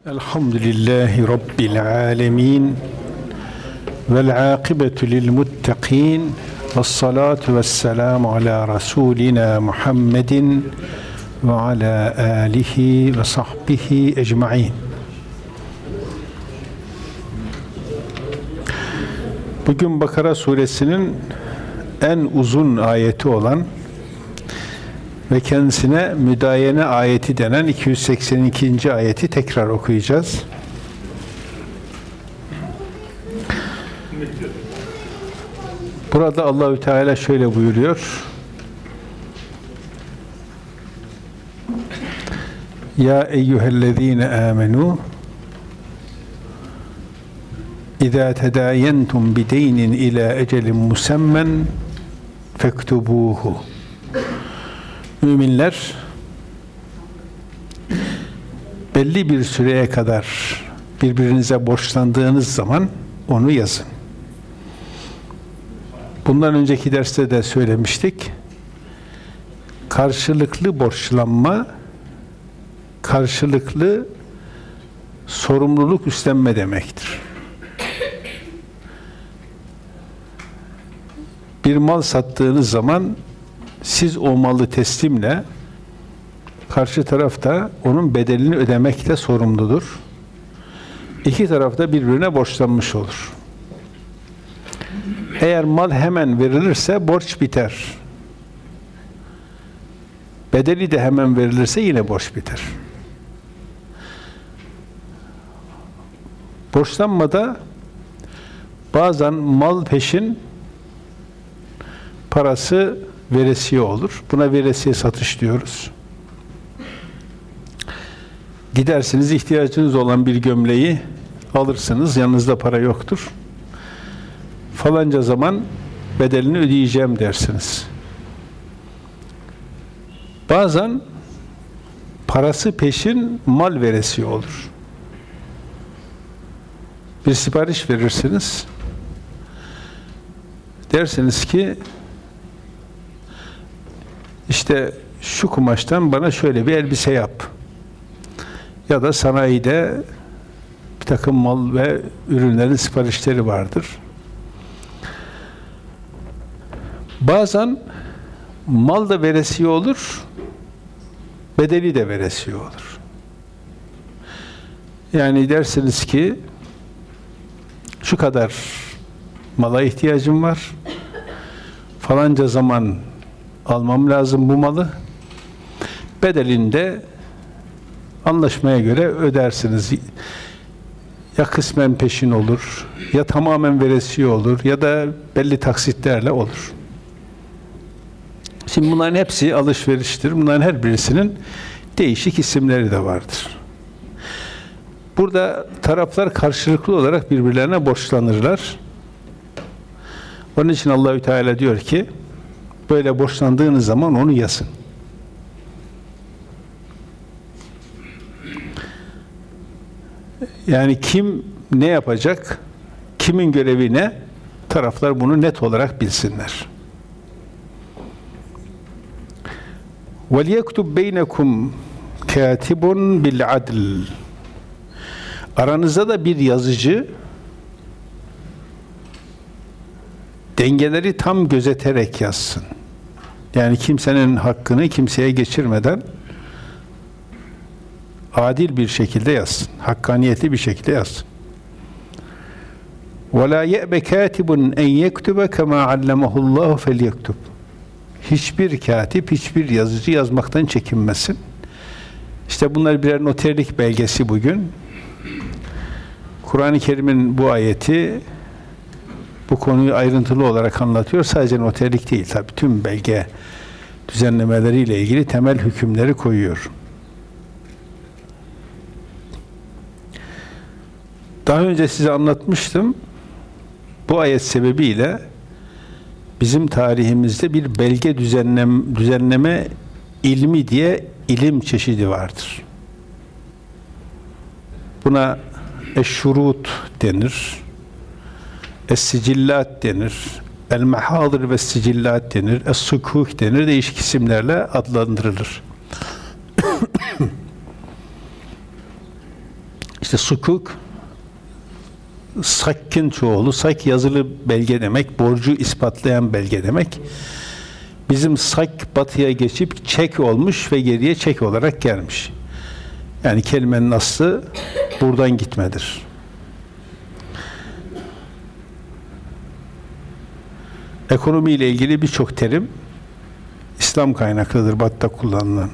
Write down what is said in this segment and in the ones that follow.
Elhamdülillahi Rabbil alemin vel âkıbetu lil muttaqin ves salatu ves selamu ala Resulina Muhammedin ve ala alihi ve sahbihi ecmaîn. Bugün Bakara suresinin en uzun ayeti olan ve kendisine müdayene ayeti denen 282. ayeti tekrar okuyacağız. Burada Allahü Teala şöyle buyuruyor: Ya eyyühellezine amenu İzâ tedâyentum bideynin ilâ ecelin musemmen fektubuhu. Müminler, belli bir süreye kadar birbirinize borçlandığınız zaman onu yazın. Bundan önceki derste de söylemiştik. Karşılıklı borçlanma, karşılıklı sorumluluk üstlenme demektir. Bir mal sattığınız zaman siz o malı teslimle, karşı taraf da onun bedelini ödemekte sorumludur. İki taraf da birbirine borçlanmış olur. Eğer mal hemen verilirse borç biter. Bedeli de hemen verilirse yine borç biter. Borçlanmada bazen mal peşin, parası veresiye olur. Buna veresiye satış diyoruz. Gidersiniz, ihtiyacınız olan bir gömleği alırsınız, yanınızda para yoktur. Falanca zaman bedelini ödeyeceğim dersiniz. Bazen parası peşin mal veresiye olur. Bir sipariş verirsiniz. Dersiniz ki İşte şu kumaştan bana şöyle bir elbise yap. Ya da sanayide bir takım mal ve ürünlerin siparişleri vardır. Bazen mal da veresiye olur, bedeli de veresiye olur. Yani dersiniz ki şu kadar mala ihtiyacım var, falanca zaman almam lazım bu malı. Bedelinde anlaşmaya göre ödersiniz. Ya kısmen peşin olur, ya tamamen veresiye olur, ya da belli taksitlerle olur. Şimdi bunların hepsi alışveriştir. Bunların her birisinin değişik isimleri de vardır. Burada taraflar karşılıklı olarak birbirlerine borçlanırlar. Onun için Allahü Teala diyor ki, böyle borçlandığınız zaman onu yazın. Yani kim ne yapacak, kimin görevi ne, taraflar bunu net olarak bilsinler. وَلْيَكْتُبْ بَيْنَكُمْ كَاتِبٌ بِالْعَدْلِ. Aranızda da bir yazıcı dengeleri tam gözeterek yazsın. Yani kimsenin hakkını kimseye geçirmeden adil bir şekilde yazsın. Hakkaniyetli bir şekilde yazsın. وَلَا يَأْبَ كَاتِبٌ اَنْ يَكْتُبَ كَمَا عَلَّمَهُ اللّٰهُ فَلْيَكْتُبْ. Hiçbir katip, hiçbir yazıcı yazmaktan çekinmesin. İşte bunlar birer noterlik belgesi bugün. Kur'an-ı Kerim'in bu ayeti bu konuyu ayrıntılı olarak anlatıyor. Sadece noterlik değil, tabii tüm belge düzenlemeleriyle ilgili temel hükümleri koyuyor. Daha önce size anlatmıştım. Bu ayet sebebiyle bizim tarihimizde bir belge düzenleme ilmi diye ilim çeşidi vardır. Buna eşşurut denir, es-sicillat denir, el-mehadır ve sicillat denir, es-sukûk denir, değişik isimlerle adlandırılır. işte sukuk, sakkın çoğulu, sak yazılı belge demek, borcu ispatlayan belge demek. Bizim sak batıya geçip çek olmuş ve geriye çek olarak gelmiş. Yani kelimenin aslı buradan gitmedir. Ekonomiyle ilgili birçok terim İslam kaynaklıdır, Batı'da kullanılan.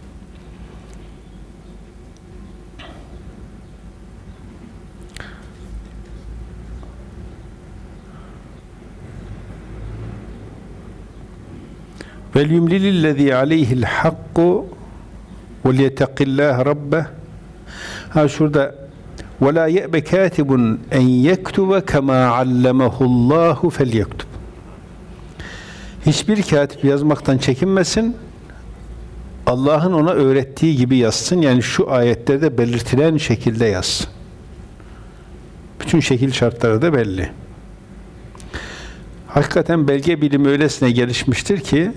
Vel yumlilillezî aleyhil hakku ve liyettaqillâhe rabbeh. Ha şurada ve lâ ye'be kâtibun en yektube kemâ allemehullâhu felyektub. Hiçbir katip yazmaktan çekinmesin. Allah'ın ona öğrettiği gibi yazsın. Yani şu ayetlerde belirtilen şekilde yazsın. Bütün şekil şartları da belli. Hakikaten belge bilimi öylesine gelişmiştir ki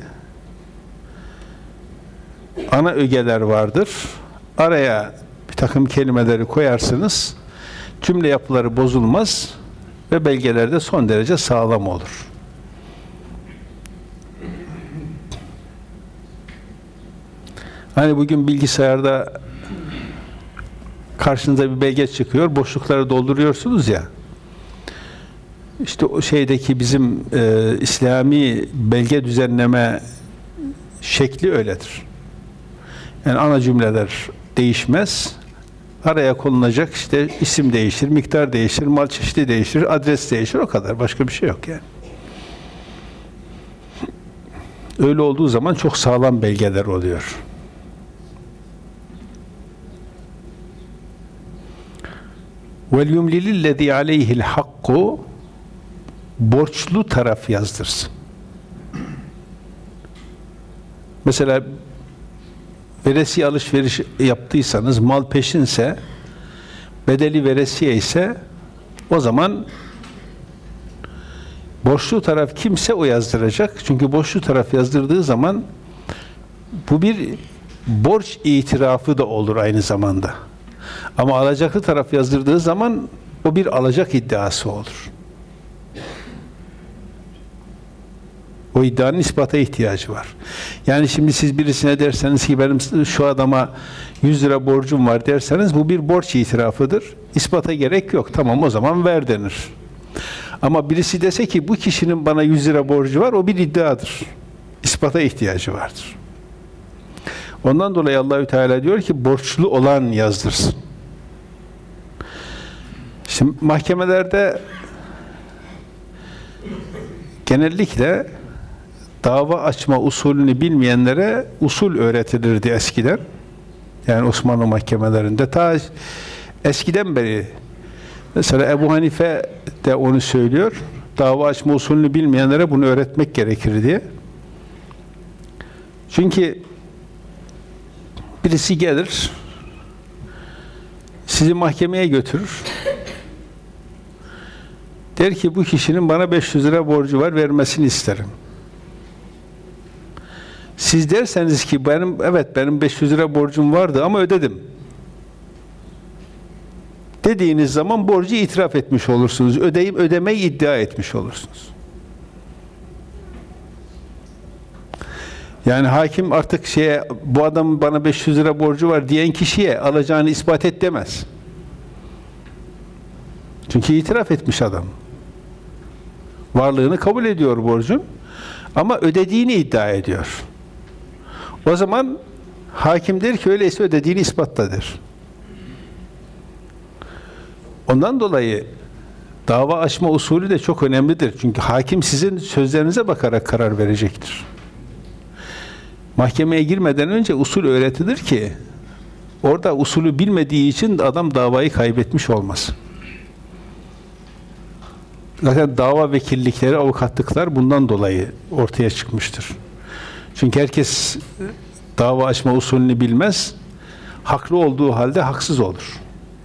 ana ögeler vardır. Araya bir takım kelimeleri koyarsınız. Cümle yapıları bozulmaz ve belgeler de son derece sağlam olur. Hani bugün bilgisayarda karşınıza bir belge çıkıyor, boşlukları dolduruyorsunuz ya. İşte o şeydeki bizim İslami belge düzenleme şekli öyledir. Yani ana cümleler değişmez. Araya konulacak işte isim değişir, miktar değişir, mal çeşidi değişir, adres değişir, o kadar. Başka bir şey yok yani. Öyle olduğu zaman çok sağlam belgeler oluyor. Vel yumlilillezî aleyhil hakku, borçlu taraf yazdırsın. Mesela veresiye alışveriş yaptıysanız, mal peşinse, bedeli veresiye ise, o zaman borçlu taraf kimse o yazdıracak. Çünkü borçlu taraf yazdırdığı zaman bu bir borç itirafı da olur aynı zamanda. Ama alacaklı taraf yazdırdığı zaman o bir alacak iddiası olur. O iddianın ispata ihtiyacı var. Yani şimdi siz birisine derseniz ki benim şu adama 100 lira borcum var derseniz bu bir borç itirafıdır. İspata gerek yok. Tamam, o zaman ver denir. Ama birisi dese ki bu kişinin bana 100 lira borcu var, o bir iddiadır. İspata ihtiyacı vardır. Ondan dolayı Allahü Teala diyor ki borçlu olan yazdırsın. Şimdi mahkemelerde genellikle dava açma usulünü bilmeyenlere usul öğretilirdi eskiden. Yani Osmanlı mahkemelerinde ta eskiden beri. Mesela Ebu Hanife de onu söylüyor. Dava açma usulünü bilmeyenlere bunu öğretmek gerekir diye. Çünkü birisi gelir, sizi mahkemeye götürür. Der ki bu kişinin bana 500 lira borcu var, vermesini isterim. Siz derseniz ki benim 500 lira borcum vardı ama ödedim dediğiniz zaman borcu itiraf etmiş olursunuz. Ödemeyi iddia etmiş olursunuz. Yani hakim artık bu adamın bana 500 lira borcu var diyen kişiye alacağını ispat et demez. Çünkü itiraf etmiş adam. Varlığını kabul ediyor borcun ama ödediğini iddia ediyor. O zaman hakim der ki öyleyse ödediğini ispatladır. Ondan dolayı dava açma usulü de çok önemlidir. Çünkü hakim sizin sözlerinize bakarak karar verecektir. Mahkemeye girmeden önce usul öğretilir ki orada usulü bilmediği için adam davayı kaybetmiş olmaz. Zaten dava vekillikleri, avukatlıklar bundan dolayı ortaya çıkmıştır. Çünkü herkes dava açma usulünü bilmez, haklı olduğu halde haksız olur.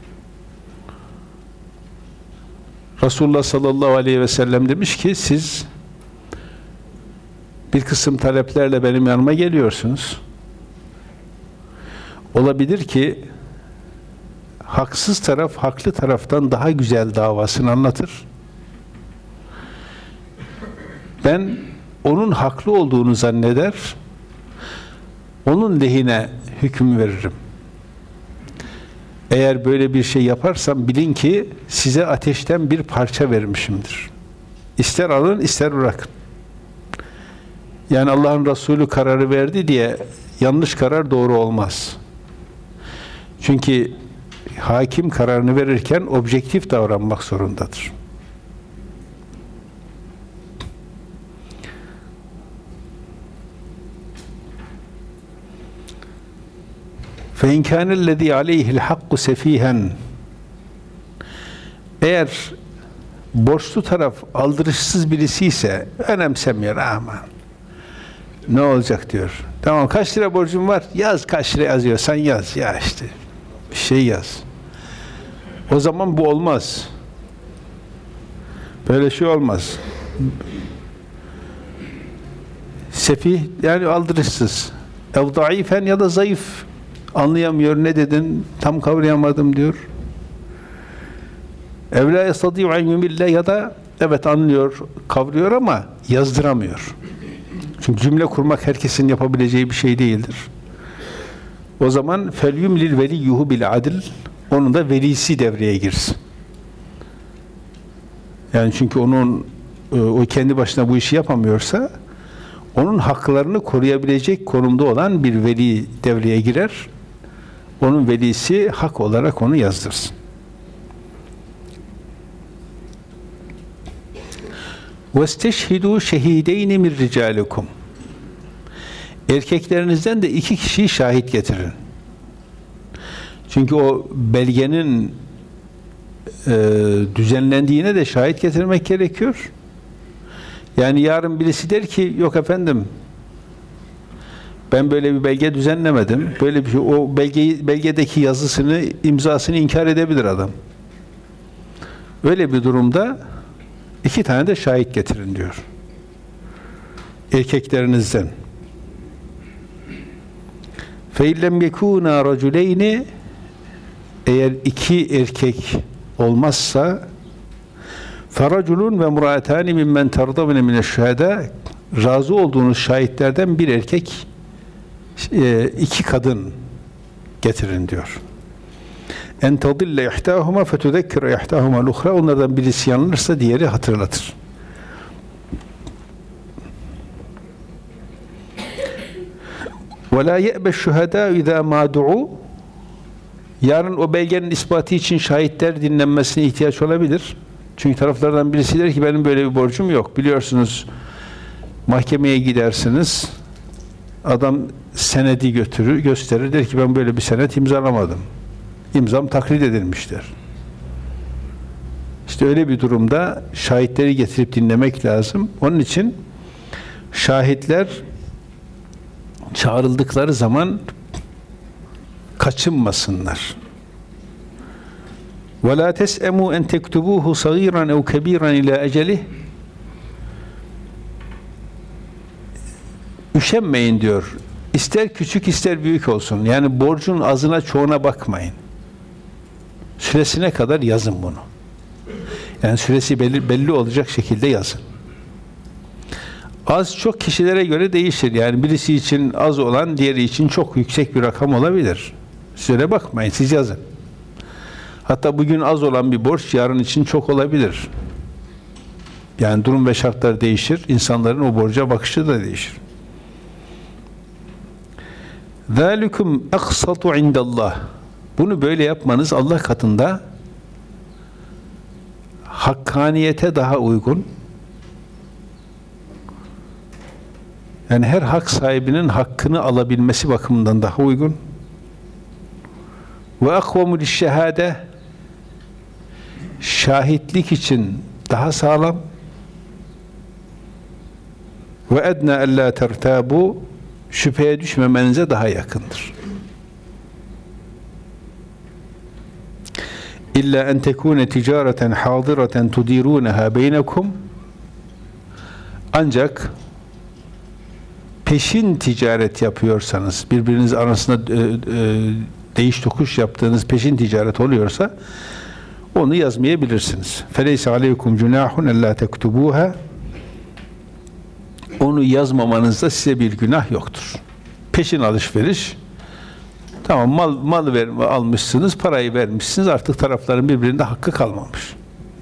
Resulullah sallallahu aleyhi ve sellem demiş ki siz bir kısım taleplerle benim yanıma geliyorsunuz. Olabilir ki haksız taraf haklı taraftan daha güzel davasını anlatır. Ben onun haklı olduğunu zanneder, onun lehine hüküm veririm. Eğer böyle bir şey yaparsam bilin ki size ateşten bir parça vermişimdir. İster alın, ister bırakın. Yani Allah'ın Resulü kararı verdi diye yanlış karar doğru olmaz. Çünkü hakim kararını verirken objektif davranmak zorundadır. فَاِنْ كَانَ الَّذ۪ي عَلَيْهِ الْحَقُّ سَف۪يهًا Eğer borçlu taraf aldırışsız birisi ise önemsemiyor, aman ne olacak diyor. Tamam, kaç lira borcum var? Yaz, kaç lira yazıyorsan yaz. Ya işte bir şey yaz. O zaman bu olmaz. Böyle şey olmaz. Sefih yani aldırışsız. Ev zayıfen ya da zayıf. Anlayamıyor, ne dedin? Tam kavrayamadım diyor. Ev la yastadi'u en yumille ya da evet anlıyor, kavruyor ama yazdıramıyor. Çünkü cümle kurmak herkesin yapabileceği bir şey değildir. O zaman felyumlil veliyyuhu bil adl, onun da velisi devreye girsin. Yani çünkü o kendi başına bu işi yapamıyorsa onun haklarını koruyabilecek konumda olan bir veli devreye girer. Onun velisi hak olarak onu yazdırsın. وَاسْتَشْهِدُوا شَهِيدَيْنِ مِنْ رِجَالِكُمْ Erkeklerinizden de 2 kişiyi şahit getirin. Çünkü o belgenin düzenlendiğine de şahit getirmek gerekiyor. Yani yarın birisi der ki yok efendim ben böyle bir belge düzenlemedim. Böyle bir şey, o belgedeki yazısını, imzasını inkar edebilir adam. Öyle bir durumda 2 tane de şahit getirin diyor. Erkeklerinizden. فَاِلَّمْ يَكُونَا رَجُلَيْنِ Eğer 2 erkek olmazsa فَرَجُلٌ وَمُرَاتَانِ مِمَّنْ تَرْضَوْنَ مِنَ الشُّهَدَى Razı olduğunuz şahitlerden 1 erkek 2 kadın getirin diyor. En tadille ihtahuma fetuzekkire ihtahuma al-ukhra onlardan birisi yanılırsa diğeri hatırlatır. Ve la ye'be şuhada iza ma du'u yarın o belgenin ispatı için şahitler dinlenmesine ihtiyaç olabilir. Çünkü taraflardan birisi der ki benim böyle bir borcum yok. Biliyorsunuz mahkemeye gidersiniz. Adam senedi gösterir. Der ki ben böyle bir senet imzalamadım. İmzam taklit edilmiştir. İşte öyle bir durumda şahitleri getirip dinlemek lazım. Onun için şahitler çağrıldıkları zaman kaçınmasınlar. وَلَا تَسْأَمُوا اَنْ تَكْتُبُوهُ صَغِيرًا اَوْ كَب۪يرًا اِلَى اَجَلِهِ Üşenmeyin diyor. İster küçük ister büyük olsun. Yani borcun azına çoğuna bakmayın. Süresine kadar yazın bunu. Yani süresi belli olacak şekilde yazın. Az çok kişilere göre değişir. Yani birisi için az olan diğeri için çok yüksek bir rakam olabilir. Süre bakmayın, siz yazın. Hatta bugün az olan bir borç yarın için çok olabilir. Yani durum ve şartlar değişir. İnsanların o borca bakışı da değişir. ذَٰلِكُمْ اَقْسَطُ عِنْدَ اللّٰهِ Bunu böyle yapmanız Allah katında hakkaniyete daha uygun. Yani her hak sahibinin hakkını alabilmesi bakımından daha uygun. وَاَقْوَمُ لِلشَّهَادَةِ Şahitlik için daha sağlam. وَاَدْنَا أَلَّا تَرْتَابُوا Şüpheye düşmemenize daha yakındır. İlla en tekune ticareten hadireten tudirunaha beynekum ancak peşin ticaret yapıyorsanız birbiriniz arasında değiş tokuş yaptığınız peşin ticaret oluyorsa onu yazmayabilirsiniz. فَلَيْسَ عَلَيْكُمْ جُنَاحٌ اَلَّا تَكْتُبُوهَا. Onu yazmamanızda size bir günah yoktur. Peşin alışveriş, tamam, almışsınız, parayı vermişsiniz, artık tarafların birbirinde hakkı kalmamış.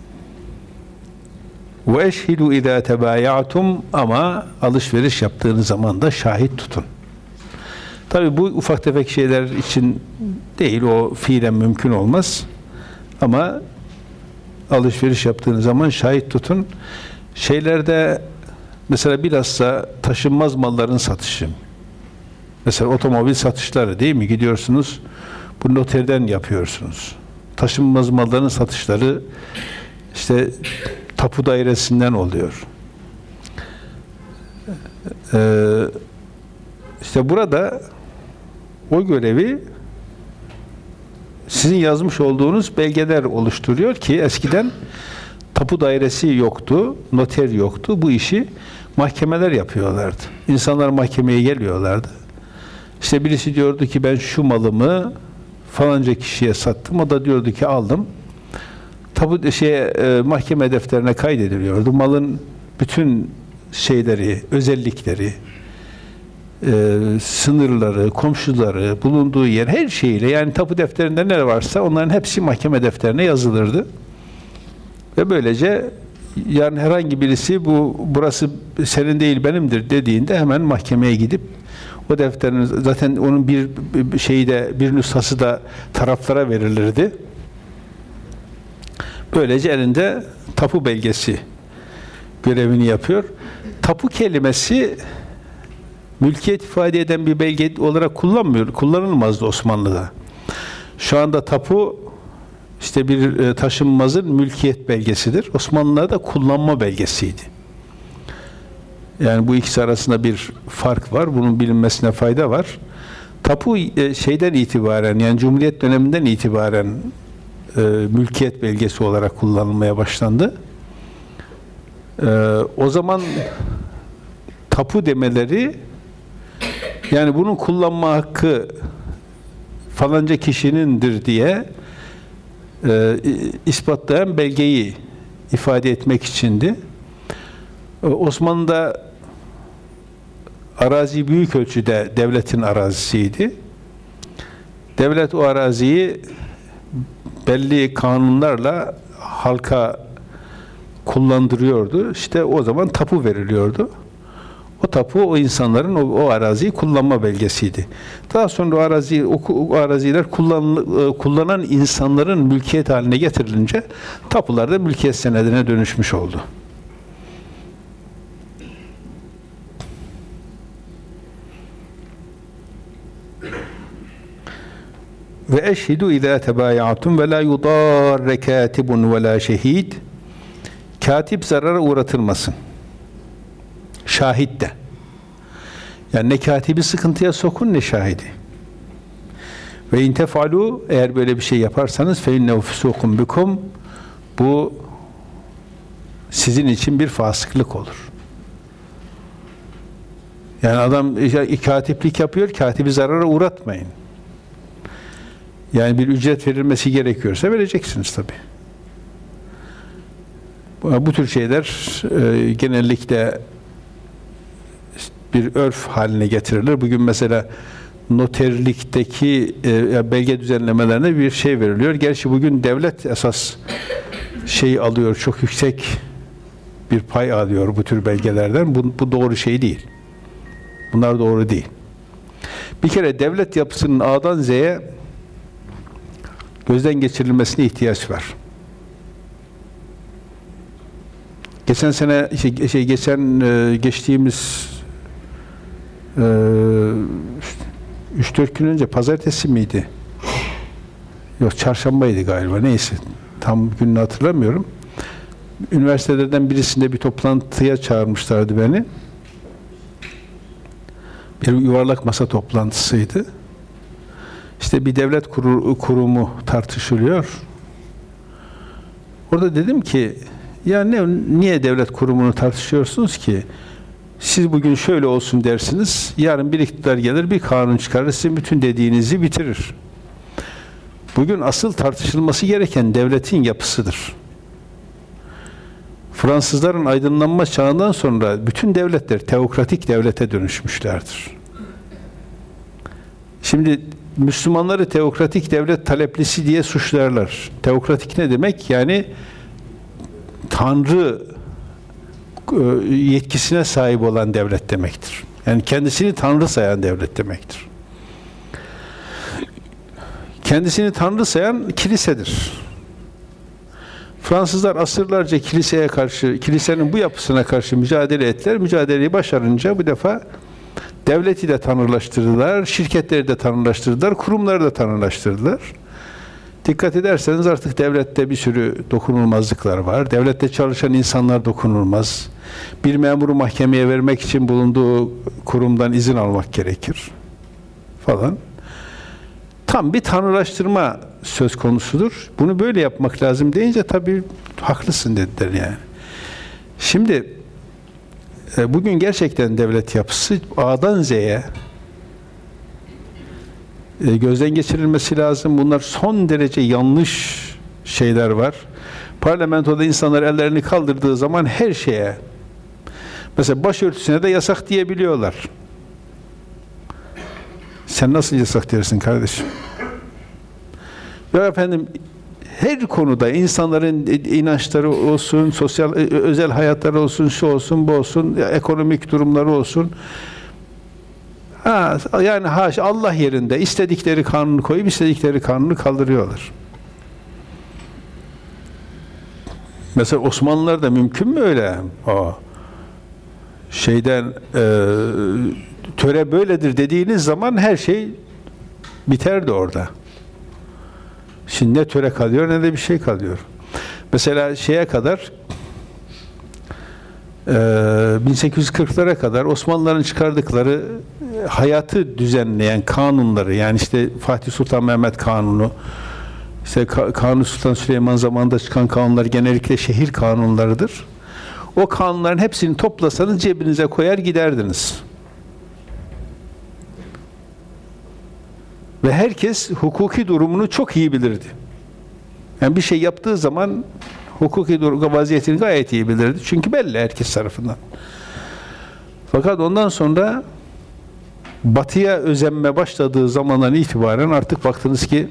وَاَشْهِدُوا اِذَا تَبَايَعْتُمْ. Ama alışveriş yaptığınız zaman da şahit tutun. Tabi bu ufak tefek şeyler için değil, o fiilen mümkün olmaz. Ama alışveriş yaptığınız zaman şahit tutun. Şeylerde mesela bilhassa taşınmaz malların satışı. Mesela otomobil satışları, değil mi? Gidiyorsunuz, bu noterden yapıyorsunuz. Taşınmaz malların satışları işte tapu dairesinden oluyor. İşte burada o görevi sizin yazmış olduğunuz belgeler oluşturuyor ki eskiden tapu dairesi yoktu, noter yoktu. Bu işi mahkemeler yapıyorlardı. İnsanlar mahkemeye geliyorlardı. İşte birisi diyordu ki ben şu malımı falanca kişiye sattım. O da diyordu ki aldım. Mahkeme defterine kaydediliyordu. Malın bütün şeyleri, özellikleri, sınırları, komşuları, bulunduğu yer, her şeyiyle, yani tapu defterinde ne varsa onların hepsi mahkeme defterine yazılırdı. Ve böylece yani herhangi birisi burası senin değil benimdir dediğinde hemen mahkemeye gidip o defterin, zaten onun bir nüshası da taraflara verilirdi. Böylece elinde tapu belgesi görevini yapıyor. Tapu kelimesi mülkiyet ifade eden bir belge olarak kullanılmazdı Osmanlı'da. Şu anda tapu işte bir taşınmazın mülkiyet belgesidir. Osmanlı'da kullanma belgesiydi. Yani bu ikisi arasında bir fark var. Bunun bilinmesine fayda var. Tapu şeyden itibaren, yani Cumhuriyet döneminden itibaren mülkiyet belgesi olarak kullanılmaya başlandı. O zaman tapu demeleri, yani bunun kullanma hakkı falanca kişinindir diye ispatlayan belgeyi ifade etmek içindi. Osmanlı'da arazi büyük ölçüde devletin arazisiydi. Devlet o araziyi belli kanunlarla halka kullandırıyordu. İşte o zaman tapu veriliyordu. O tapu o insanların o araziyi kullanma belgesiydi. Daha sonra o araziler kullanan insanların mülkiyet haline getirilince tapular da mülkiyet senedine dönüşmüş oldu. Ve eşhidu izâ tebâya'tum ve lâ yudârre kâtibun ve lâ şehîd. Katip zarara uğratılmasın. Şahit de. Yani ne katibi sıkıntıya sokun ne şahidi. Ve in tef'alû, eğer böyle bir şey yaparsanız fe innehu fusûkum bikum, bu sizin için bir fasıklık olur. Yani adam katiplik yapıyor, katibi zarara uğratmayın. Yani bir ücret verilmesi gerekiyorsa vereceksiniz tabii. Bu tür şeyler genellikle bir örf haline getirilir. Bugün mesela noterlikteki belge düzenlemelerine bir şey veriliyor. Gerçi bugün devlet esas alıyor, çok yüksek bir pay alıyor bu tür belgelerden. Bu doğru şey değil. Bunlar doğru değil. Bir kere devlet yapısının A'dan Z'ye gözden geçirilmesine ihtiyaç var. Geçtiğimiz 3-4 gün önce pazartesi miydi? Yok, çarşambaydı galiba. Neyse. Tam gününü hatırlamıyorum. Üniversitelerden birisinde bir toplantıya çağırmışlardı beni. Bir yuvarlak masa toplantısıydı. İşte bir devlet kurumu tartışılıyor. Orada dedim ki, ya niye devlet kurumunu tartışıyorsunuz ki? Siz bugün şöyle olsun dersiniz, yarın bir iktidar gelir, bir kanun çıkarır, sizin bütün dediğinizi bitirir. Bugün asıl tartışılması gereken devletin yapısıdır. Fransızların aydınlanma çağından sonra bütün devletler teokratik devlete dönüşmüşlerdir. Şimdi Müslümanları teokratik devlet taleplisi diye suçlarlar. Teokratik ne demek? Yani Tanrı yetkisine sahip olan devlet demektir. Yani kendisini Tanrı sayan devlet demektir. Kendisini Tanrı sayan kilisedir. Fransızlar asırlarca kiliseye karşı, kilisenin bu yapısına karşı mücadele ettiler. Mücadeleyi başarınca bu defa devleti de tanrılaştırdılar, şirketleri de tanrılaştırdılar, kurumları da tanrılaştırdılar. Dikkat ederseniz artık devlette bir sürü dokunulmazlıklar var. Devlette çalışan insanlar dokunulmaz. Bir memuru mahkemeye vermek için bulunduğu kurumdan izin almak gerekir falan. Tam bir tanrılaştırma söz konusudur. Bunu böyle yapmak lazım deyince tabii haklısın dediler yani. Şimdi bugün gerçekten devlet yapısı A'dan Z'ye gözden geçirilmesi lazım. Bunlar son derece yanlış şeyler var. Parlamentoda insanlar ellerini kaldırdığı zaman her şeye, mesela başörtüsüne de yasak diyebiliyorlar. Sen nasıl yasak dersin kardeşim? Ya efendim, her konuda insanların inançları olsun, sosyal özel hayatları olsun, şu olsun, bu olsun, ekonomik durumları olsun. Yani haşa, Allah yerinde istedikleri kanunu koyup istedikleri kanunu kaldırıyorlar. Mesela Osmanlılar'da mümkün mü öyle? Töre böyledir dediğiniz zaman her şey biterdi orada. Şimdi ne töre kalıyor ne de bir şey kalıyor. Mesela şeye kadar 1840'lara kadar Osmanlıların çıkardıkları hayatı düzenleyen kanunları, yani işte Fatih Sultan Mehmet Kanunu, işte Kanuni Sultan Süleyman zamanında çıkan kanunlar genellikle şehir kanunlarıdır. O kanunların hepsini toplasanız cebinize koyar giderdiniz. Ve herkes hukuki durumunu çok iyi bilirdi. Yani bir şey yaptığı zaman hukuki vaziyetini gayet iyi bilirdi. Çünkü belli herkes tarafından. Fakat ondan sonra Batı'ya özenme başladığı zamandan itibaren artık baktınız ki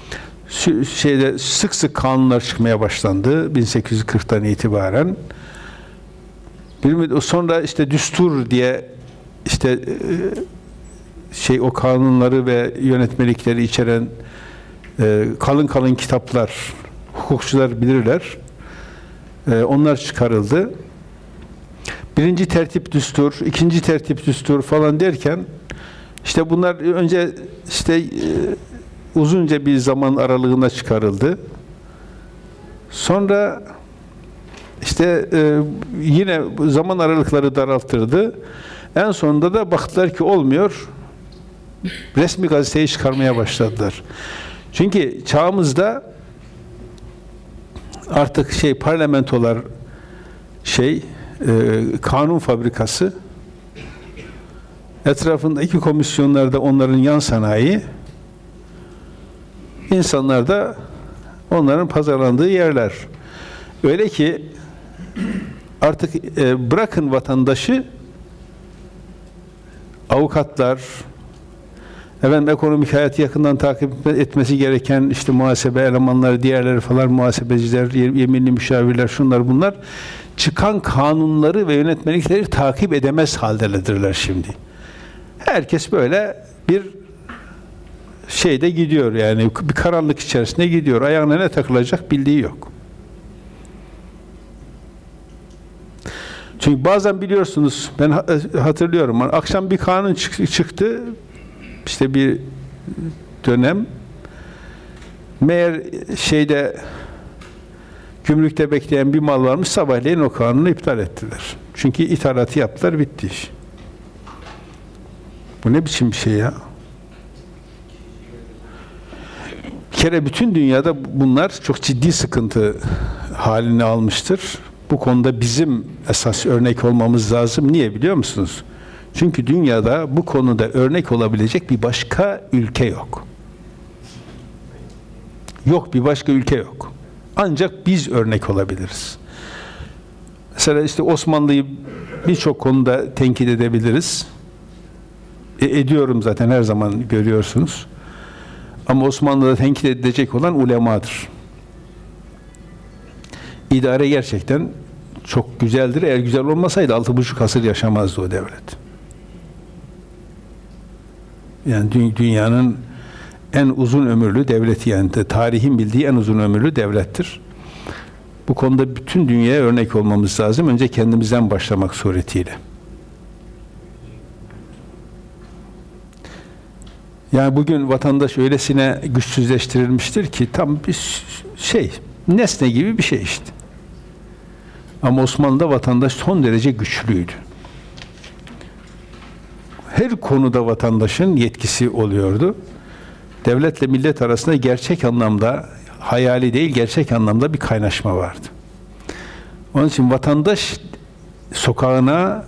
sık sık kanunlar çıkmaya başlandı 1840'tan itibaren. Sonra işte düstur diye işte o kanunları ve yönetmelikleri içeren kalın kalın kitaplar, hukukçular bilirler. Onlar çıkarıldı. Birinci tertip düstur, ikinci tertip düstur falan derken işte bunlar önce işte uzunca bir zaman aralığında çıkarıldı. Sonra işte yine zaman aralıkları daraltıldı. En sonunda da baktılar ki olmuyor. Resmi gazeteyi çıkarmaya başladılar. Çünkü çağımızda artık parlamentolar kanun fabrikası, etrafındaki komisyonlarda onların yan sanayi, insanlar da onların pazarlandığı yerler. Öyle ki artık bırakın vatandaşı, avukatlar, ekonomik hayatı yakından takip etmesi gereken işte muhasebe elemanları, diğerleri falan, muhasebeciler, yeminli müşavirler, şunlar bunlar, çıkan kanunları ve yönetmelikleri takip edemez haldedirler şimdi. Herkes böyle bir şeyde gidiyor, yani bir karanlık içerisinde gidiyor. Ayağına ne takılacak bildiği yok. Çünkü bazen biliyorsunuz, ben hatırlıyorum, akşam bir kanun çıktı, işte bir dönem, meğer gümrükte bekleyen bir mal varmış, sabahleyin o kanunu iptal ettiler. Çünkü ithalatı yaptılar, bitti iş. Bu ne biçim bir şey ya? Bir kere bütün dünyada bunlar çok ciddi sıkıntı halini almıştır. Bu konuda bizim esas örnek olmamız lazım. Niye biliyor musunuz? Çünkü dünyada bu konuda örnek olabilecek bir başka ülke yok. Yok, bir başka ülke yok. Ancak biz örnek olabiliriz. Mesela işte Osmanlı'yı birçok konuda tenkit edebiliriz. Ediyorum zaten, her zaman görüyorsunuz. Ama Osmanlı'da tenkit edilecek olan ulemadır. İdare gerçekten çok güzeldir. Eğer güzel olmasaydı 6,5 asır yaşamazdı o devlet. Yani dünyanın en uzun ömürlü devleti, yani tarihin bildiği en uzun ömürlü devlettir. Bu konuda bütün dünyaya örnek olmamız lazım. Önce kendimizden başlamak suretiyle. Yani bugün vatandaş öylesine güçsüzleştirilmiştir ki tam bir nesne gibi bir şey işte. Ama Osmanlı'da vatandaş son derece güçlüydü. Her konuda vatandaşın yetkisi oluyordu. Devletle millet arasında gerçek anlamda, hayali değil, gerçek anlamda bir kaynaşma vardı. Onun için vatandaş sokağına,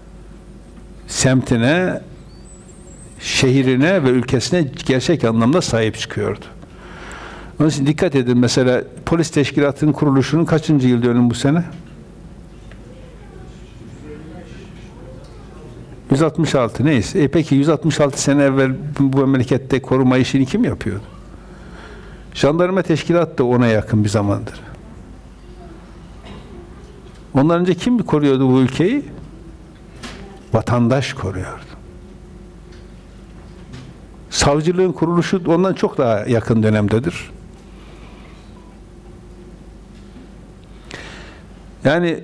semtine, şehrine ve ülkesine gerçek anlamda sahip çıkıyordu. Onun için dikkat edin, mesela polis teşkilatının kuruluşunun kaçıncı yıl dönümü bu sene? 166, neyse. Peki 166 sene evvel bu memlekette koruma işini kim yapıyordu? Jandarma teşkilatı da ona yakın bir zamandır. Ondan önce kim koruyordu bu ülkeyi? Vatandaş koruyordu. Savcılığın kuruluşu ondan çok daha yakın dönemdedir. Yani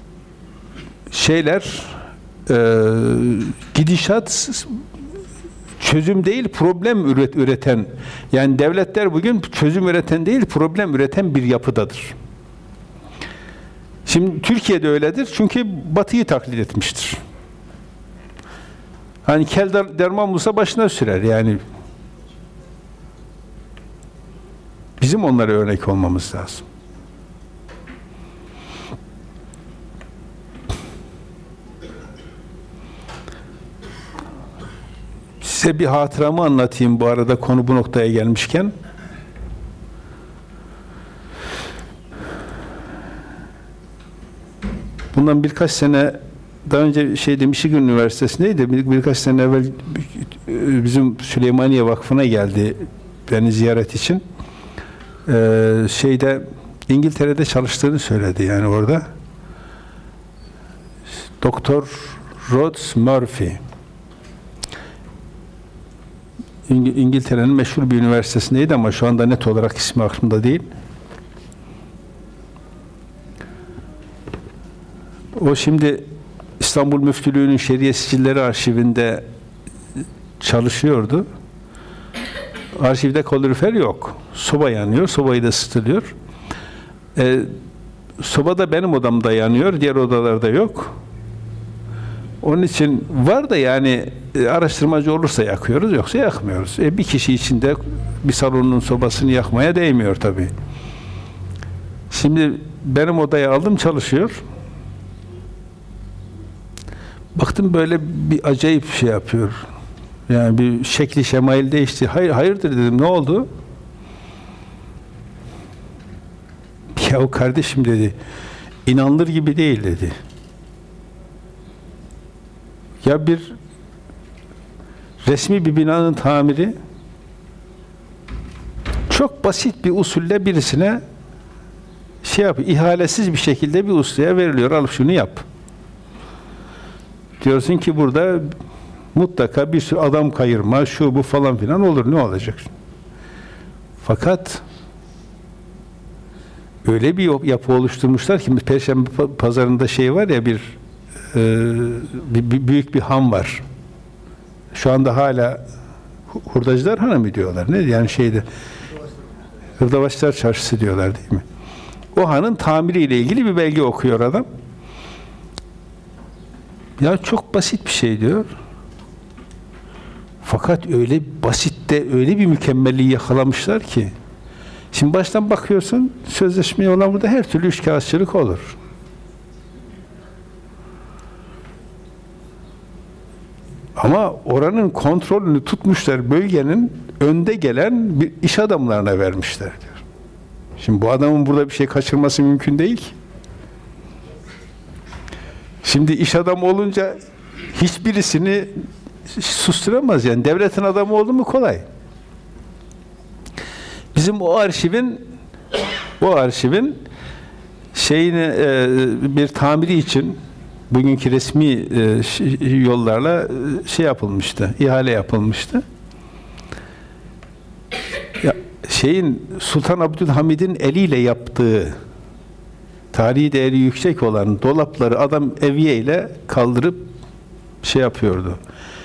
gidişat çözüm değil, problem üreten, yani devletler bugün çözüm üreten değil, problem üreten bir yapıdadır. Şimdi Türkiye'de öyledir çünkü Batı'yı taklit etmiştir. Hani kel derman bulsa başına sürer yani. Bizim onlara örnek olmamız lazım. Size bir hatıramı anlatayım bu arada, konu bu noktaya gelmişken. Bundan birkaç sene daha önce Michigan Üniversitesi'ndeydi. Birkaç sene evvel bizim Süleymaniye Vakfı'na geldi beni ziyaret için. İngiltere'de çalıştığını söyledi yani orada. Doktor Rhodes Murphy. İngiltere'nin meşhur bir üniversitesindeydi ama şu anda net olarak ismi aklımda değil. O şimdi İstanbul Müftülüğü'nün Şeriye Sicilleri Arşivinde çalışıyordu. Arşivde kalorifer yok. Soba yanıyor. Sobayı da ısıtılıyor. Soba da benim odamda yanıyor. Diğer odalarda yok. Onun için var da yani araştırmacı olursa yakıyoruz, yoksa yakmıyoruz. Bir kişi için de bir salonun sobasını yakmaya değmiyor tabii. Şimdi benim odaya aldım, çalışıyor. Baktım böyle bir acayip şey yapıyor. Yani bir şekli şemail değişti. Hayırdır dedim, ne oldu? Ya kardeşim dedi, inanılır gibi değil dedi. Ya bir resmi bir binanın tamiri çok basit bir usulle birisine ihalesiz bir şekilde bir ustaya veriliyor. Al şunu yap. Diyorsun ki burada mutlaka bir sürü adam kayırma, şu bu falan filan olur. Ne olacak? Fakat öyle bir yapı oluşturmuşlar ki Perşembe Pazarı'nda var ya büyük bir han var. Şu anda hala Hurdacılar Hanı mı diyorlar? Ne yani Hırdavatçılar Çarşısı diyorlar değil mi? O hanın tamiriyle ilgili bir belge okuyor adam. Ya çok basit bir şey diyor. Fakat öyle basitte öyle bir mükemmelliği yakalamışlar ki. Şimdi baştan bakıyorsun, sözleşmeye olan burada her türlü üçkağıtçılık olur. Ama oranın kontrolünü tutmuşlar, bölgenin önde gelen bir iş adamlarına vermişler diyor. Şimdi bu adamın burada bir şey kaçırması mümkün değil ki. Şimdi iş adamı olunca hiçbirisini susturamaz yani. Devletin adamı oldu mu kolay. Bizim o arşivin şeyini bir tamiri için bugünkü resmi yollarla şey yapılmıştı, ihale yapılmıştı. Ya, Sultan Abdülhamid'in eliyle yaptığı tarihi değeri yüksek olan dolapları adam evye ile kaldırıp şey yapıyordu.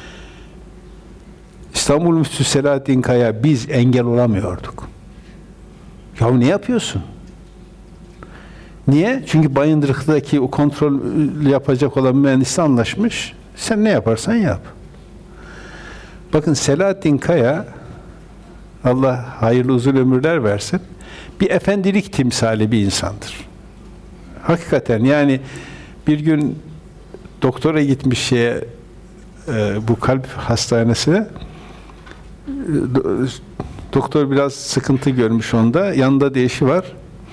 İstanbul Müftüsü Selahattin Kaya biz engel olamıyorduk. Ya ne yapıyorsun? Niye? Çünkü Bayındırık'taki o kontrol yapacak olan mühendisle anlaşmış. Sen ne yaparsan yap. Bakın Selahattin Kaya, Allah hayırlı uzun ömürler versin, bir efendilik timsali bir insandır. Hakikaten yani bir gün doktora gitmiş bu kalp hastanesine, doktor biraz sıkıntı görmüş onda, yanında da eşi var.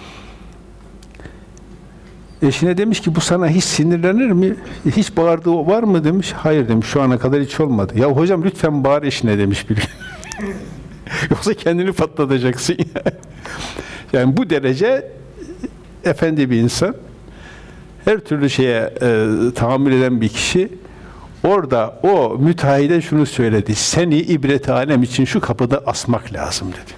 Eşine demiş ki bu sana hiç sinirlenir mi? Hiç bağırdığı var mı demiş. Hayır demiş, şu ana kadar hiç olmadı. Ya hocam lütfen bağır eşine demiş bir. Yoksa kendini patlatacaksın. Yani bu derece efendi bir insan. Her türlü şeye tahammül eden bir kişi. Orada o müteahhide şunu söyledi. Seni ibret alem için şu kapıda asmak lazım dedi.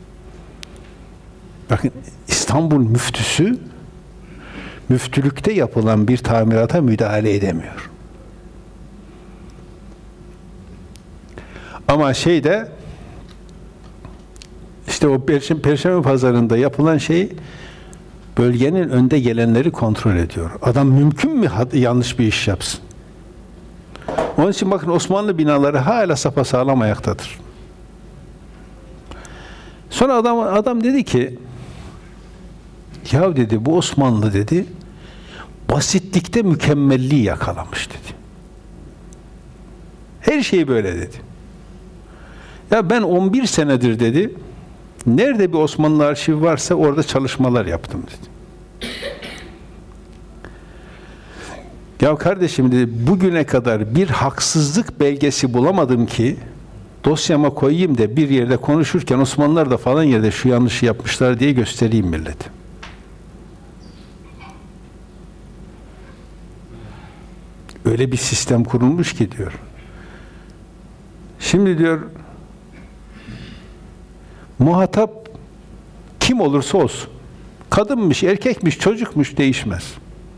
Bakın İstanbul müftüsü müftülükte yapılan bir tamirata müdahale edemiyor. Ama işte o Perşembe Pazarı'nda yapılan şey bölgenin önde gelenleri kontrol ediyor. Adam mümkün mü yanlış bir iş yapsın? Onun için bakın Osmanlı binaları hala sapasağlam ayaktadır. Sonra adam dedi ki ya dedi bu Osmanlı dedi basitlikte mükemmelliği yakalamış dedi. Her şey böyle dedi. Ya ben 11 senedir dedi nerede bir Osmanlı arşivi varsa orada çalışmalar yaptım dedi. Ya kardeşim dedi bugüne kadar bir haksızlık belgesi bulamadım ki dosyama koyayım da bir yerde konuşurken Osmanlılar da falan yerde şu yanlışı yapmışlar diye göstereyim millete. Öyle bir sistem kurulmuş ki diyor. Şimdi diyor muhatap kim olursa olsun, kadınmış, erkekmiş, çocukmuş değişmez.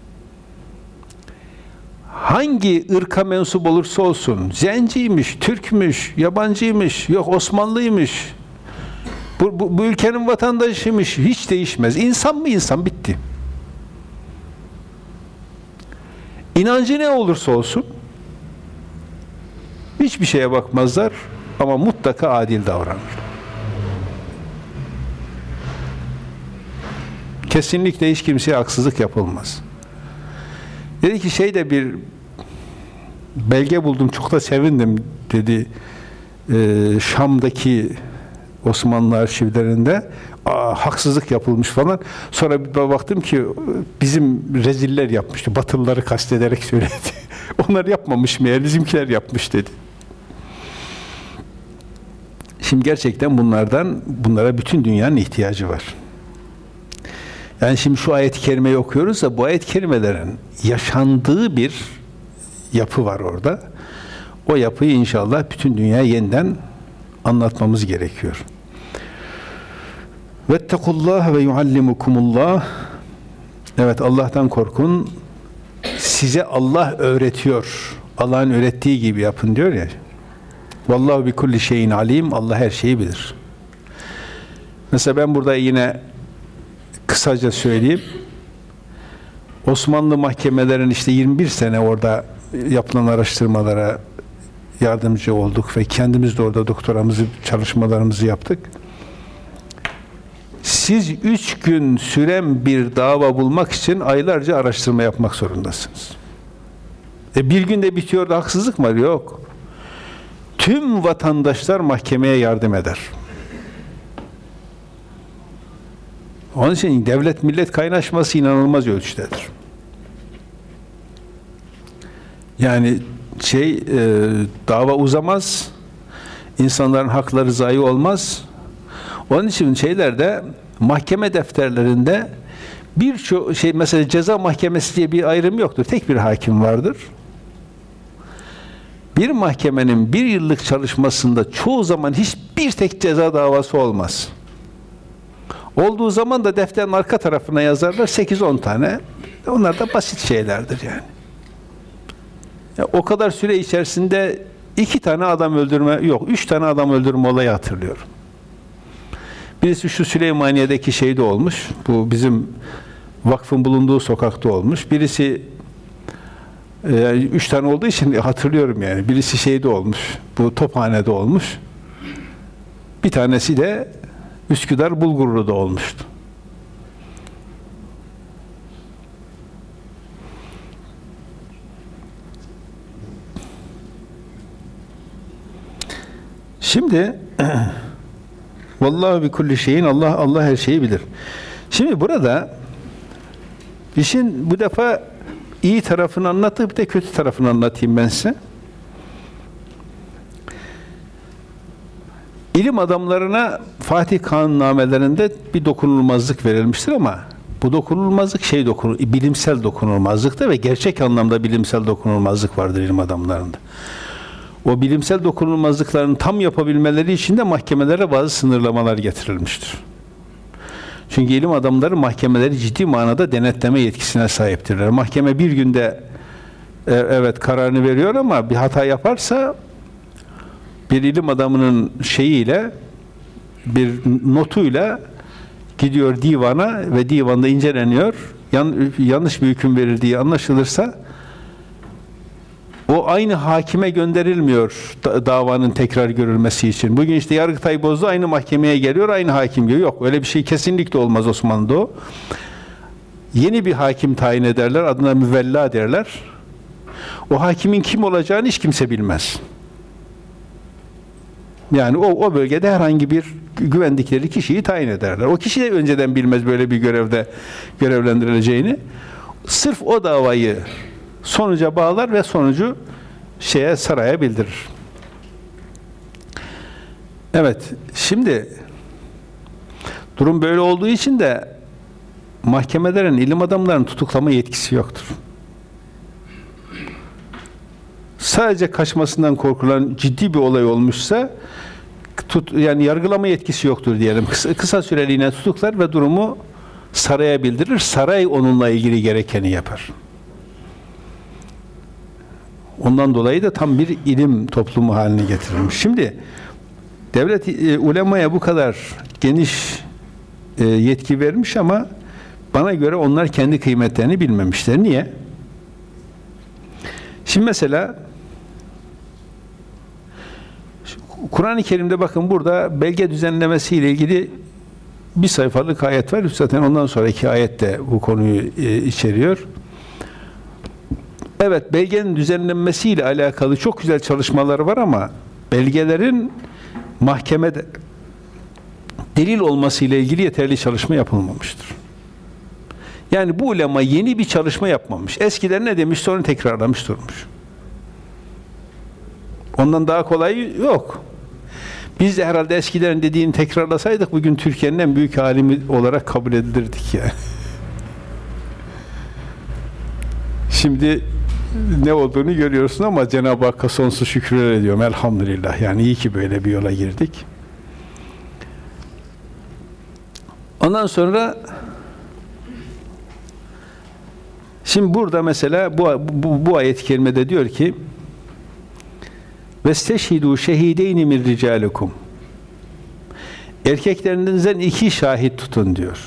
Hangi ırka mensup olursa olsun, zenciymiş, Türkmüş, yabancıymış, yok Osmanlıymış, bu ülkenin vatandaşıymış, hiç değişmez. İnsan mı insan, bitti. İnancı ne olursa olsun, hiçbir şeye bakmazlar ama mutlaka adil davranır. Kesinlikle hiç kimseye haksızlık yapılmaz. Dedi ki bir belge buldum, çok da sevindim dedi. Şam'daki Osmanlı arşivlerinde haksızlık yapılmış falan. Sonra bir baktım ki bizim reziller yapmıştı. Batılıları kastederek söyledi. Onlar yapmamış meğer, bizimkiler yapmış dedi. Şimdi gerçekten bunlara bütün dünyanın ihtiyacı var. Yani şimdi şu ayet-i kerimeyi okuyoruz da bu ayet-i kerimelerin yaşandığı bir yapı var orada. O yapıyı inşallah bütün dünyaya yeniden anlatmamız gerekiyor. Vettekullah ve yuallimukumullah. Evet, Allah'tan korkun. Size Allah öğretiyor. Allah'ın öğrettiği gibi yapın diyor ya. Vallahu bi kulli şeyin alim. Allah her şeyi bilir. Mesela ben burada yine kısaca söyleyeyim. Osmanlı mahkemelerin 21 sene orada yapılan araştırmalara yardımcı olduk ve kendimiz de orada doktoramızı, çalışmalarımızı yaptık. Siz 3 gün süren bir dava bulmak için aylarca araştırma yapmak zorundasınız. Bir günde bitiyor da haksızlık mı var? Yok. Tüm vatandaşlar mahkemeye yardım eder. Onun için devlet millet kaynaşması inanılmaz ölçüdedir. Yani dava uzamaz, insanların hakları zayi olmaz. Onun için şeylerde, mahkeme defterlerinde birçok mesela ceza mahkemesi diye bir ayrım yoktur. Tek bir hakim vardır. Bir mahkemenin bir yıllık çalışmasında çoğu zaman hiçbir tek ceza davası olmaz. Olduğu zaman da defterin arka tarafına yazarlar 8-10 tane. Onlar da basit şeylerdir yani. O kadar süre içerisinde 2 tane adam öldürme, yok 3 tane adam öldürme olayı hatırlıyorum. Birisi şu Süleymaniye'deki şeyde olmuş. Bu bizim vakfın bulunduğu sokakta olmuş. Birisi 3 tane olduğu için hatırlıyorum yani. Birisi şeyde olmuş. Bu Tophane'de olmuş. Bir tanesi de Üsküdar Bulgurlu'da olmuştu. Şimdi vallahi bi kulli şeyin Allah her şeyi bilir. Şimdi burada işin bu defa iyi tarafını anlatıp bir de kötü tarafını anlatayım ben size. İlim adamlarına Fatih Kanunnamelerinde bir dokunulmazlık verilmiştir ama bu dokunulmazlık bilimsel dokunulmazlıkta ve gerçek anlamda bilimsel dokunulmazlık vardır ilim adamlarında. O bilimsel dokunulmazlıklarını tam yapabilmeleri için de mahkemelere bazı sınırlamalar getirilmiştir. Çünkü ilim adamları mahkemeleri ciddi manada denetleme yetkisine sahiptirler. Mahkeme bir günde evet kararını veriyor ama bir hata yaparsa bir ilim adamının bir notuyla gidiyor divana ve divanda inceleniyor. Yanlış bir hüküm verildiği anlaşılırsa o aynı hakime gönderilmiyor davanın tekrar görülmesi için. Bugün işte Yargıtay bozdu, aynı mahkemeye geliyor, aynı hakim diyor. Yok, öyle bir şey kesinlikle olmaz Osmanlı'da o. Yeni bir hakim tayin ederler, adına müvella derler. O hakimin kim olacağını hiç kimse bilmez. Yani o bölgede herhangi bir güvendikleri kişiyi tayin ederler. O kişi de önceden bilmez böyle bir görevde görevlendirileceğini. Sırf o davayı sonuca bağlar ve sonucu saraya bildirir. Evet, şimdi durum böyle olduğu için de mahkemelerin, ilim adamlarının tutuklama yetkisi yoktur. Sadece kaçmasından korkulan ciddi bir olay olmuşsa yani yargılama yetkisi yoktur diyelim. Kısa süreliğine tutuklar ve durumu saraya bildirir. Saray onunla ilgili gerekeni yapar. Ondan dolayı da tam bir ilim toplumu haline getirilmiş. Şimdi devlet ulemaya bu kadar geniş yetki vermiş ama bana göre onlar kendi kıymetlerini bilmemişler. Niye? Şimdi mesela Kur'an-ı Kerim'de bakın burada belge düzenlemesi ile ilgili bir sayfalık ayet var. Zaten ondan sonraki ayet de bu konuyu içeriyor. Evet, belgenin düzenlenmesiyle alakalı çok güzel çalışmalar var ama belgelerin mahkemede delil olması ile ilgili yeterli çalışma yapılmamıştır. Yani bu ulema yeni bir çalışma yapmamış. Eskiden ne demişse onu tekrarlamış durmuş. Ondan daha kolay yok. Biz de herhalde eskiden dediğini tekrarlasaydık bugün Türkiye'nin en büyük alimi olarak kabul edilirdik yani. Şimdi ne olduğunu görüyorsun ama Cenab-ı Hakk'a sonsuz şükürler ediyorum. Elhamdülillah. Yani iyi ki böyle bir yola girdik. Ondan sonra şimdi burada mesela bu ayet-i kerimede diyor ki vesteşhidû şehideyni min ricalikum, erkeklerinizden 2 şahit tutun diyor.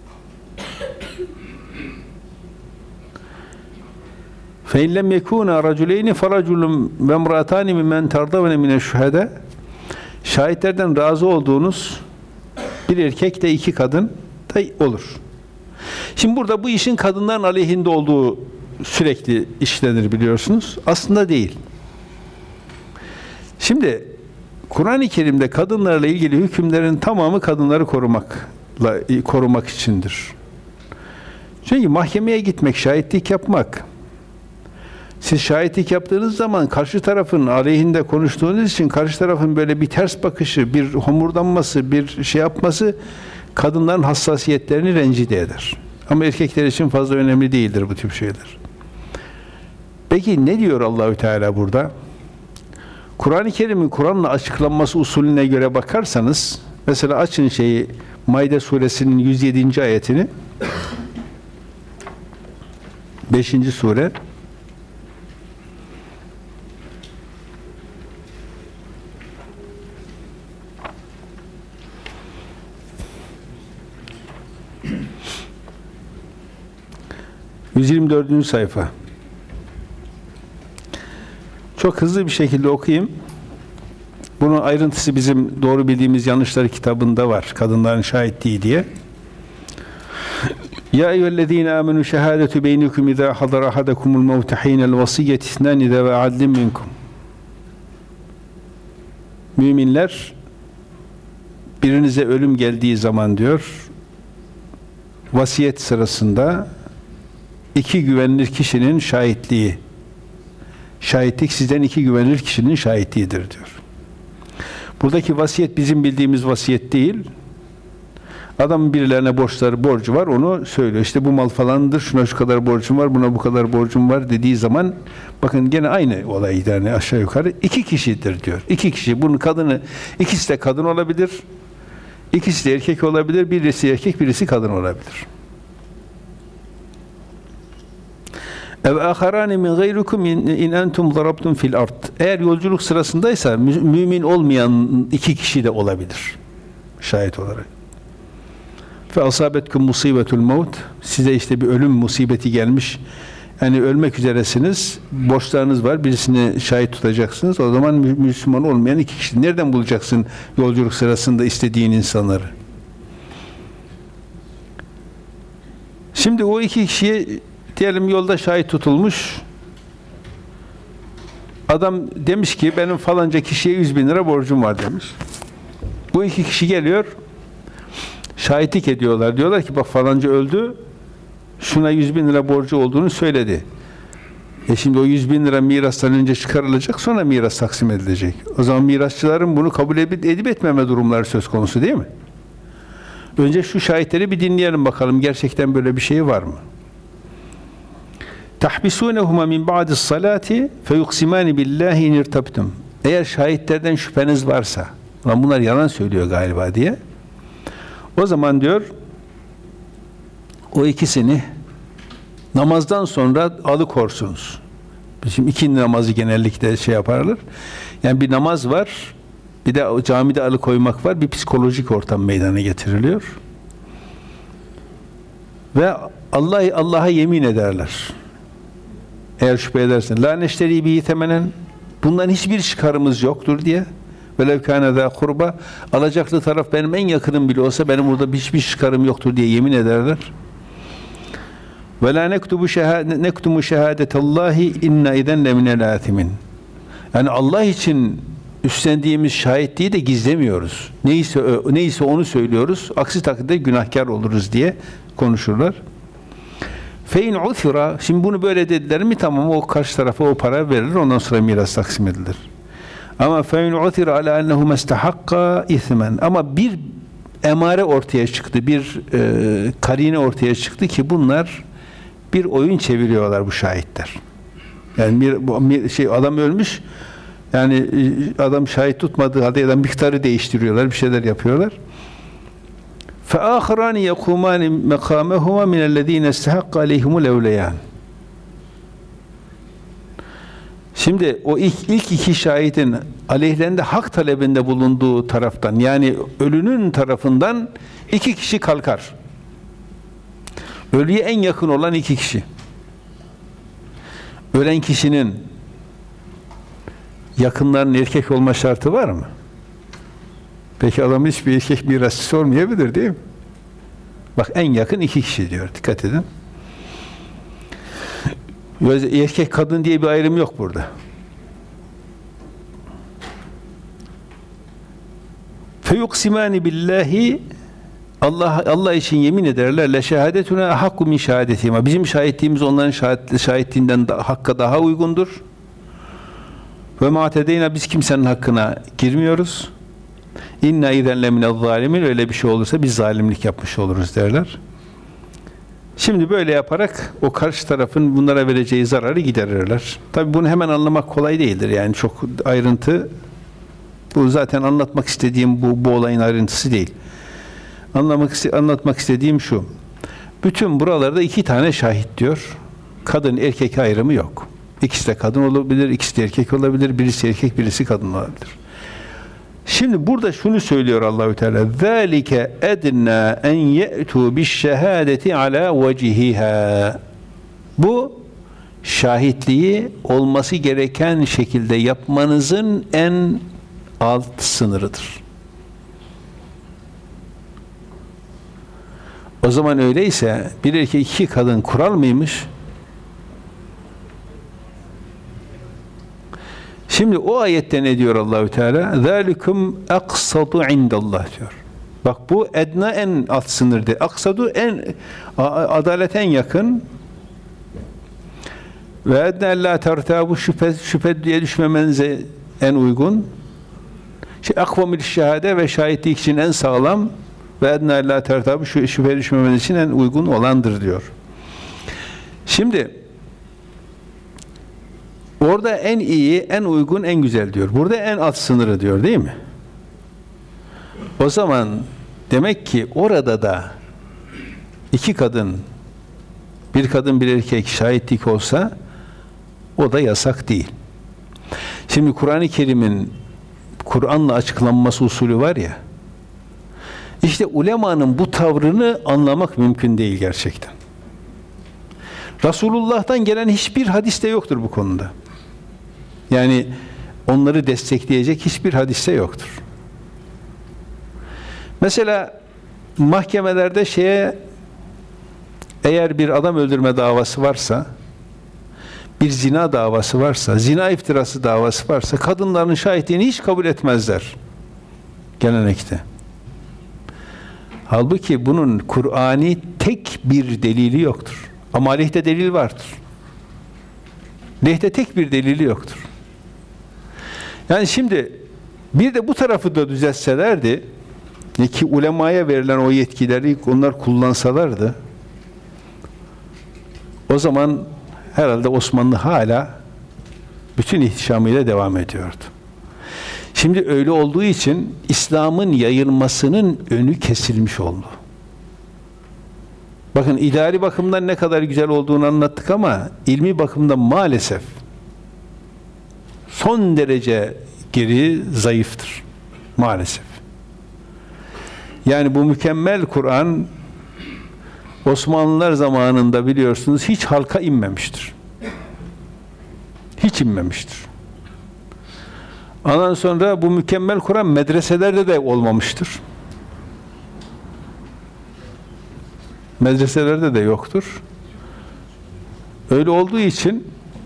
فَاِنْ لَمْ يَكُونَا رَجُلَيْنِ فَرَجُلٌ وَمْرَاتَانِ مِمَّنْ تَرْضَوْنَ مِنَ الشُّهَدَى, şahitlerden razı olduğunuz bir erkek de 2 kadın da olur. Şimdi burada bu işin kadınların aleyhinde olduğu sürekli işlenir biliyorsunuz. Aslında değil. Şimdi Kur'an-ı Kerim'de kadınlarla ilgili hükümlerin tamamı kadınları korumakla korumak içindir. Çünkü mahkemeye gitmek, şahitlik yapmak. Siz şahitlik yaptığınız zaman karşı tarafın aleyhinde konuştuğunuz için karşı tarafın böyle bir ters bakışı, bir homurdanması, bir şey yapması kadınların hassasiyetlerini rencide eder. Ama erkekler için fazla önemli değildir bu tip şeyler. Peki ne diyor Allahü Teala burada? Kur'an-ı Kerim'in Kur'an'la açıklanması usulüne göre bakarsanız, mesela açın Maide suresinin 107. ayetini, 5. sure. ...124. sayfa. Çok hızlı bir şekilde okuyayım. Bunun ayrıntısı bizim Doğru Bildiğimiz Yanlışları kitabında var. Kadınların şahitliği diye. Ya eyyühellezine amenu şehadetu beynikum izâ hadara ahadakumul mevte hînel vasiyyeti isnâni ve adlin minkum. Müminler, birinize ölüm geldiği zaman diyor, vasiyet sırasında iki güvenilir kişinin şahitliği, şahitlik sizden iki güvenilir kişinin şahitliğidir diyor. Buradaki vasiyet bizim bildiğimiz vasiyet değil. Adamın birilerine borcu var, onu söylüyor. İşte bu mal falandır, şuna şu kadar borcum var, buna bu kadar borcum var dediği zaman, bakın gene aynı olay yani aşağı yukarı iki kişidir diyor. İki kişi, bunun kadını, ikisi de kadın olabilir, ikisi de erkek olabilir, birisi erkek, birisi kadın olabilir. Ev aharani min gayrikum in entum darabtum fil ard. Eğer yolculuk sırasındaysa mümin olmayan iki kişi de olabilir şahit olarak. Fe asabetkum musibetul maut. Size işte bir ölüm musibeti gelmiş. Yani ölmek üzeresiniz. Borçlarınız var. Birisini şahit tutacaksınız. O zaman Müslüman olmayan iki kişi. Nereden bulacaksın yolculuk sırasında istediğin insanları? Şimdi o iki kişiye diyelim yolda şahit tutulmuş. Adam demiş ki benim falanca kişiye 100.000 lira borcum var demiş. Bu iki kişi geliyor. Şahitlik ediyorlar. Diyorlar ki bak falanca öldü. Şuna 100.000 lira borcu olduğunu söyledi. Şimdi o 100.000 lira mirastan önce çıkarılacak, sonra miras taksim edilecek. O zaman mirasçıların bunu kabul edip etmeme durumları söz konusu değil mi? Önce şu şahitleri bir dinleyelim bakalım. Gerçekten böyle bir şey var mı? Tahbisunehuma min ba'dis salati feyuksimani billahi in irtabtum. Eğer şahitlerden şüpheniz varsa, lan bunlar yalan söylüyor galiba diye, o zaman diyor o ikisini namazdan sonra alıkorsunuz. Bizim ikindi namazı genellikle yaparlar. Yani bir namaz var, bir de camide alıkoymak var, bir psikolojik ortam meydana getiriliyor. Ve Allah'a yemin ederler. Eğer şüphe edersen la neşteri bihi temenen, bundan hiçbir çıkarımız yoktur diye. Velev kâne zâ kurba, alacaklı taraf benim en yakınım bile olsa benim burada hiçbir çıkarım yoktur diye yemin ederler. Ve la nektumu şehâdetallahi inna iden leminel âtimin. Yani Allah için üstlendiğimiz şahitliği de gizlemiyoruz. Neyse onu söylüyoruz. Aksi takdirde günahkar oluruz diye konuşurlar. Fein uthira, şimdi bunu böyle dediler mi tamam, o karşı tarafa o para verilir, ondan sonra miras taksim edilir. Ama fein uthira ala ennehu mestahakka ithmen, ama bir emare ortaya çıktı, bir karine ortaya çıktı ki bunlar bir oyun çeviriyorlar bu şahitler. Yani adam ölmüş, yani adam şahit tutmadığı halde ya da miktarı değiştiriyorlar, bir şeyler yapıyorlar. فَآخَرَانِ يَقُومَانِ مَقَامَهُمَا مِنَ الَّذ۪ينَ اسْتَحَقَّ عَلَيْهِمُ الْاَوْلَيَانِ. Şimdi o ilk iki şahidin aleyhlerinde hak talebinde bulunduğu taraftan, yani ölünün tarafından iki kişi kalkar. Ölüye en yakın olan iki kişi. Ölen kişinin yakınlarının erkek olma şartı var mı? Peki adam hiçbir erkek mirasçısı olmayabilir değil mi? Bak en yakın iki kişi diyor. Dikkat edin. Erkek kadın diye bir ayrım yok burada. Feyuksimani billahi Allah için yemin ederler. Le şehadetuna hakku min şehadetihim. Bizim şahitliğimiz onların şahitliğinden hakka daha uygundur. Ve ma tedeyna, biz kimsenin hakkına girmiyoruz. İnna izen leminez zalimin, öyle bir şey olursa biz zalimlik yapmış oluruz derler. Şimdi böyle yaparak o karşı tarafın bunlara vereceği zararı giderirler. Tabii bunu hemen anlamak kolay değildir. Yani çok ayrıntı, bu zaten anlatmak istediğim bu olayın ayrıntısı değil. Anlatmak istediğim şu. Bütün buralarda 2 tane şahit diyor. Kadın erkek ayrımı yok. İkisi de kadın olabilir, ikisi de erkek olabilir, birisi erkek, birisi kadın olabilir. Şimdi burada şunu söylüyor Allahü Teala: "Zalike edna en ye'tu bi'ş-şehadeti ala vecihiha." Bu şahitliği olması gereken şekilde yapmanızın en alt sınırıdır. O zaman öyleyse bir erkek 2 kadın kural mıymış? Şimdi o ayette ne diyor Allahü Teala? "Zalikum aqsatu indallah" diyor. Bak, bu edna en alt sınırdı. Aksadu en adalet en yakın. Ve edna la tertabu, şüphe diye düşmemenize en uygun. Akvamil şehade, ve şahitlik için en sağlam. Ve edna la tertabu, şüphe düşmemeniz için en uygun olandır diyor. Şimdi orada en iyi, en uygun, en güzel diyor. Burada en alt sınırı diyor, değil mi? O zaman demek ki orada da 2 kadın, bir kadın bir erkek şahitlik olsa o da yasak değil. Şimdi Kur'an-ı Kerim'in Kur'an'la açıklanması usulü var ya, işte ulemanın bu tavrını anlamak mümkün değil gerçekten. Resulullah'tan gelen hiçbir hadiste yoktur bu konuda. Yani onları destekleyecek hiçbir hadiste yoktur. Mesela mahkemelerde eğer bir adam öldürme davası varsa, bir zina davası varsa, zina iftirası davası varsa, kadınların şahitliğini hiç kabul etmezler gelenekte. Halbuki bunun Kur'ani tek bir delili yoktur. Ama aleyhte delil vardır. Lehte tek bir delili yoktur. Yani şimdi bir de bu tarafı da düzeltselerdi, ki ulemaya verilen o yetkileri onlar kullansalardı, o zaman herhalde Osmanlı hala bütün ihtişamıyla devam ediyordu. Şimdi öyle olduğu için İslam'ın yayılmasının önü kesilmiş oldu. Bakın, idari bakımdan ne kadar güzel olduğunu anlattık ama ilmi bakımdan maalesef son derece geri, zayıftır. Maalesef. Yani bu mükemmel Kur'an Osmanlılar zamanında biliyorsunuz hiç halka inmemiştir. Hiç inmemiştir. Ondan sonra bu mükemmel Kur'an medreselerde de olmamıştır. Medreselerde de yoktur. Öyle olduğu için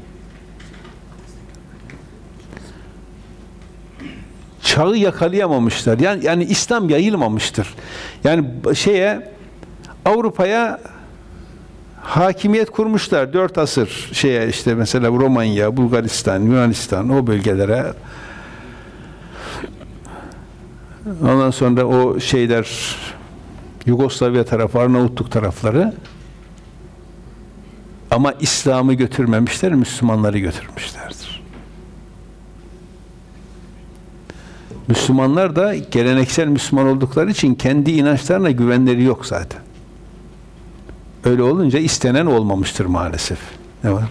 çağı yakalayamamışlar. Yani İslam yayılmamıştır. Yani Avrupa'ya hakimiyet kurmuşlar 4 asır işte mesela Romanya, Bulgaristan, Yunanistan, o bölgelere. Ondan sonra o Yugoslavya tarafı, Arnavutluk tarafları, ama İslam'ı götürmemişler, Müslümanları götürmüşlerdir. Müslümanlar da geleneksel Müslüman oldukları için kendi inançlarına güvenleri yok zaten. Öyle olunca istenen olmamıştır maalesef. Ne var?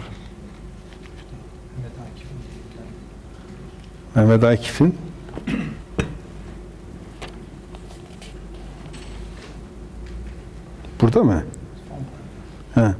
Mehmet Akif'in burada mı? Ha.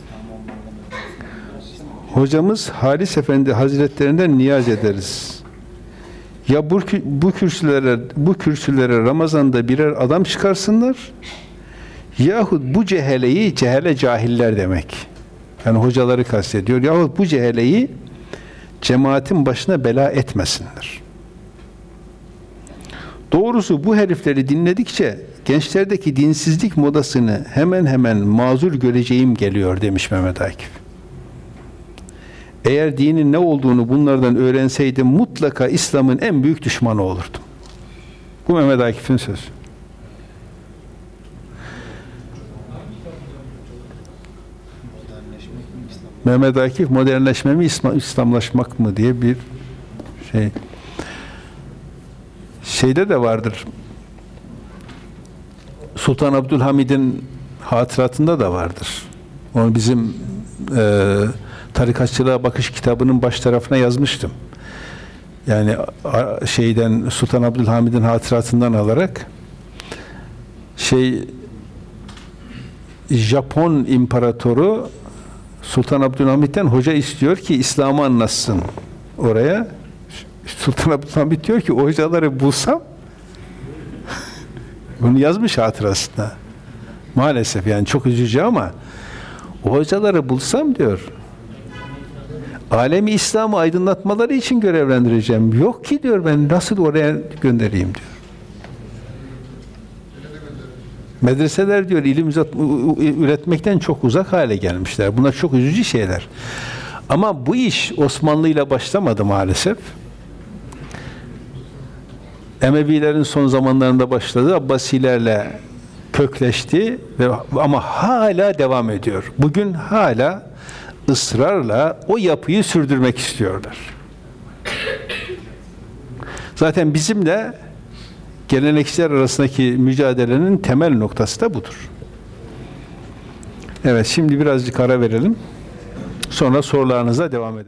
Hocamız Halis Efendi Hazretlerinden niyaz ederiz. Ya bu kürsülere Ramazan'da birer adam çıkarsınlar, yahut bu cehele cahiller demek. Yani hocaları kastediyor. Yahut bu ceheleyi cemaatin başına bela etmesinler. Doğrusu bu herifleri dinledikçe gençlerdeki dinsizlik modasını hemen hemen mazur göreceğim geliyor demiş Mehmet Akif. Eğer dinin ne olduğunu bunlardan öğrenseydim mutlaka İslam'ın en büyük düşmanı olurdum. Bu Mehmet Akif'in sözü. Mehmet Akif modernleşme mi İslamlaşmak mı diye bir şey. Şeyde de vardır. Sultan Abdülhamid'in hatıratında da vardır. Onu bizim tarikatçılığa bakış kitabının baş tarafına yazmıştım. Yani şeyden Sultan Abdülhamid'in hatıratından alarak Japon imparatoru Sultan Abdülhamid'den hoca istiyor ki İslam'ı anlatsın oraya. Sultan Abdülhamid diyor ki o hocaları bulsam bunu yazmış hatırasında. Maalesef yani çok üzücü ama o hocaları bulsam diyor alemi İslam'ı aydınlatmaları için görevlendireceğim. Yok ki diyor ben nasıl oraya göndereyim diyor. Medreseler diyor ilim üretmekten çok uzak hale gelmişler. Bunlar çok üzücü şeyler. Ama bu iş Osmanlı ile başlamadı maalesef. Emevilerin son zamanlarında başladı. Abbasilerle kökleşti ama hala devam ediyor. Bugün hala ısrarla o yapıyı sürdürmek istiyorlar. Zaten bizimle gelenekçiler arasındaki mücadelenin temel noktası da budur. Evet, şimdi birazcık ara verelim. Sonra sorularınıza devam edelim.